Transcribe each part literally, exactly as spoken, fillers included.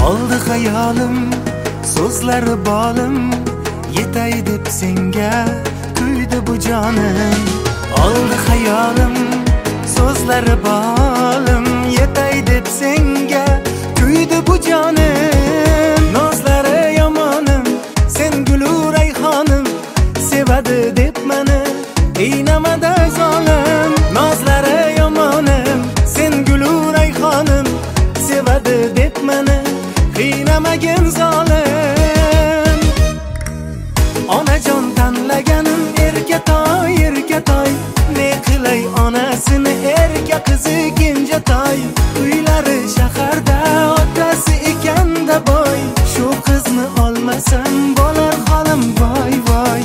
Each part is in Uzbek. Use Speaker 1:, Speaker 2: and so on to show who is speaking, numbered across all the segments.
Speaker 1: Oldi hayolim, so'zlari bolim, yetay deb senga kuydi bu jonim. Oldi hayolim, so'zlari bolim, yetay deb senga kuydi bu jonim. Nozlari yomonim, sen gulu rayhonim, sevadi deb meni qiynamada zolim. Nozlari yomonim, sen gulu rayhonim, sevadi deb meni qiynamagin zolim. Onajon tanlaganim erkatoy, erkatoy, ne qilay onasini erka qizi kenjatoy. Uylari shaharda, otasi ekanda boy, shu qizni olmasam bo'lar holim voy voy.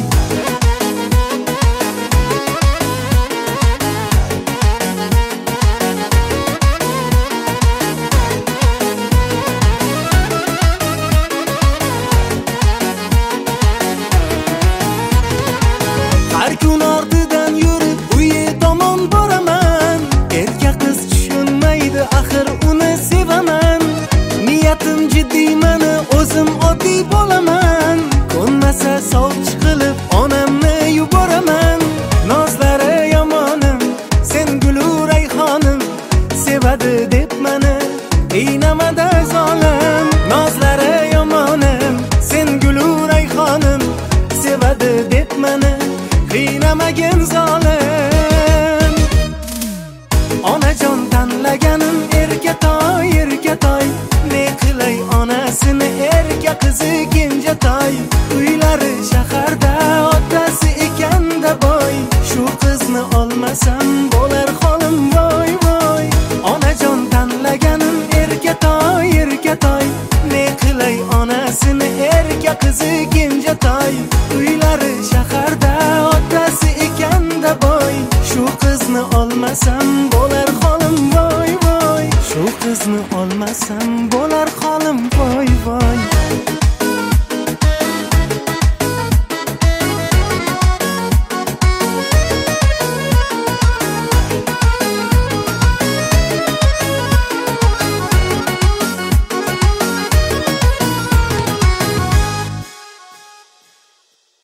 Speaker 1: Har kun ortidan yurib uyi tomon boraman. Erkak qiz tushunmaydi, axir uni sevaman. Niyatim jiddiy, meni o'zim oddiy bo'laman. Ko'nmasa sovchi qilib onamni yuboraman. Nozlari yomonim, sen gulu rayhonim, sevadi deb meni qiynamada zolim. Nozlari yomonim, sen gulu rayhonim, sevadi deb meni qiynamagin zolim. Onajon tanlaganim erkatoy, erkatoy, ne qilay onasini erka qizi kenjatoy. Uylari shaharda, otasi ekanda boy, shu qizni olmasam bo'lar holim voy voy. Onajon tanlaganim erkatoy, erkatoy, ne qilay onasini erka qizi kenjatoy. Uylari shaharda, otasi ekanda boy, shu qizni olmasam bo'lar holim voy voy. Shu qizni olmasam bo'lar holim voy voy.